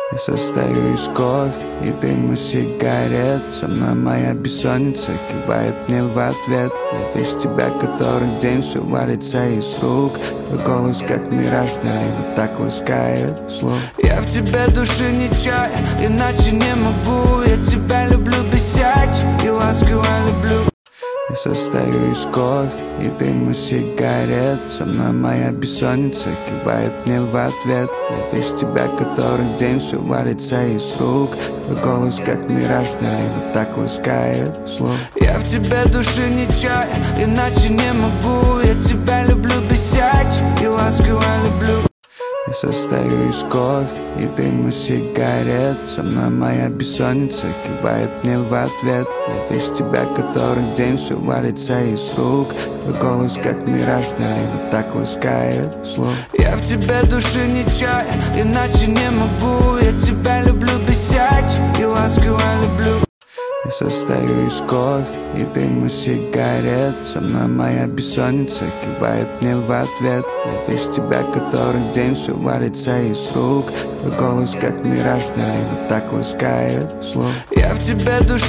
Я состою из кофе и дыма сигарет. Со мной моя бессонница кивает мне в ответ. Я без тебя который день все валится из рук. Твой голос как мираж вдали, но так ласкает слух. Я в тебе души не чаю, иначе не могу. Я тебя люблю бесяче и ласково люблю. Я состою из кофе и дыма сигарет. Со мной моя бессонница кивает мне в ответ. Я без тебя который день все валится из рук. Твой голос как мираж вдали, но так ласкает слух. Я в тебе души не чаю, иначе не могу. Я тебя люблю бесяче и ласково люблю. Я состою из кофе и дыма сигарет. Со мной моя бессонница кивает мне в ответ. Я без тебя который день все валится из рук. Твой голос как мираж вдали, но так ласкает слух. Я в тебе души не чаю, иначе не могу. Я тебя люблю бесяче и ласково люблю. Я состою из кофе и дыма сигарет. Со мной моя бессонница кивает мне в ответ. Я без тебя который день все валится из рук. Твой голос как мираж вдали, но так ласкает слух. Я в тебе души